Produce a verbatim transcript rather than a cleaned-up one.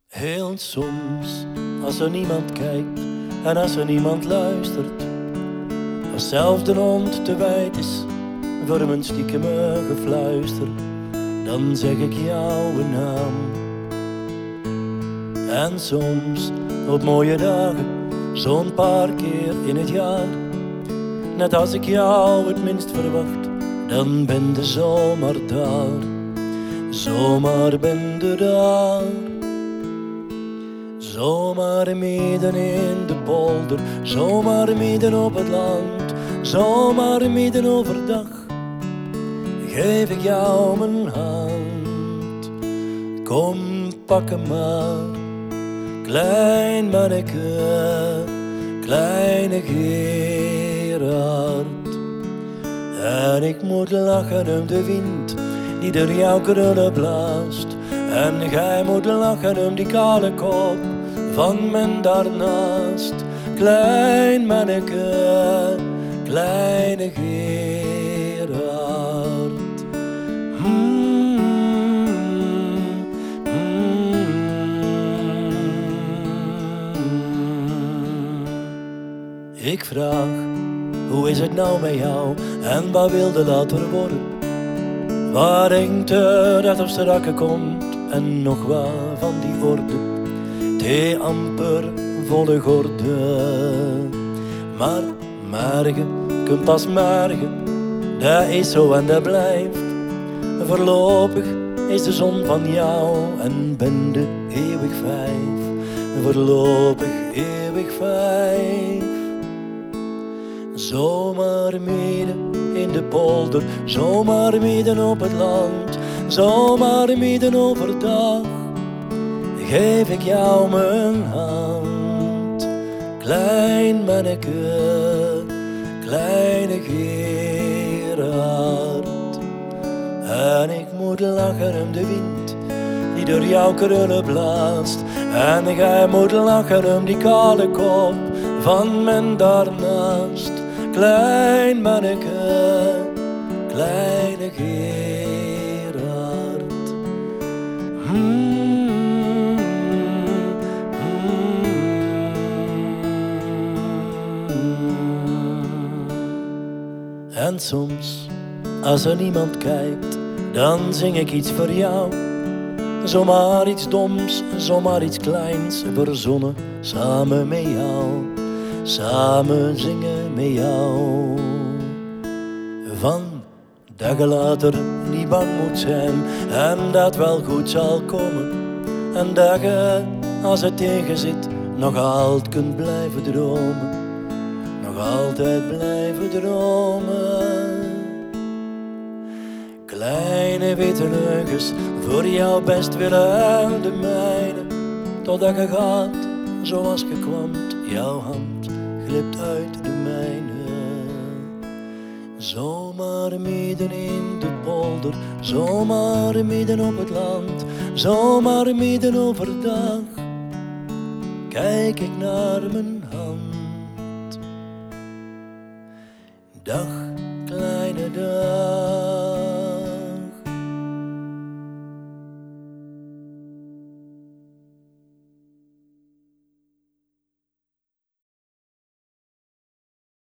Heel soms, als er niemand kijkt en als er niemand luistert, als zelfs de hond te wijd is voor mijn stiekeme gefluister, dan zeg ik jouw naam. En soms, op mooie dagen, zo'n paar keer in het jaar, net als ik jou het minst verwacht, dan ben je zomaar daar. Zomaar ben je daar. Zomaar midden in de polder, zomaar midden op het land, zomaar midden overdag, geef ik jou mijn hand. Kom, pak hem maar, klein manneke, kleine Gerard. En ik moet lachen om de wind die door jouw krullen blaast, en gij moet lachen om die kale kop van men daarnaast. Klein manneke, kleine Gerard. Mm, mm, mm. Ik vraag, hoe is het nou met jou en wat wilde later worden? Waar denkt je dat er straks komt en nog wat van die orde? Thee amper volle gorde. Maar morgen, komt pas morgen, dat is zo en dat blijft. Voorlopig is de zon van jou en ben de eeuwig vijf. Voorlopig eeuwig vijf. Zomaar midden in de polder, zomaar midden op het land, zomaar midden overdag, geef ik jou mijn hand. Klein manneke, kleine Gerard. En ik moet lachen om de wind die door jouw krullen blaast, en gij moet lachen om die kale kop van men daarnaast. Klein manneke, kleine Gerard. Mm, mm, mm. En soms, als er niemand kijkt, dan zing ik iets voor jou. Zomaar iets doms, zomaar iets kleins, verzonnen samen met jou. Samen zingen met jou. Van dat je later niet bang moet zijn en dat wel goed zal komen. En dat je, als het tegen zit, nog altijd kunt blijven dromen. Nog altijd blijven dromen. Kleine witte leugens, voor jou best willen de mijne. Totdat je gaat, zoals je kwam, jouw hand glipt uit de mijne. Zomaar midden in de polder, zomaar midden op het land, zomaar midden overdag, kijk ik naar mijn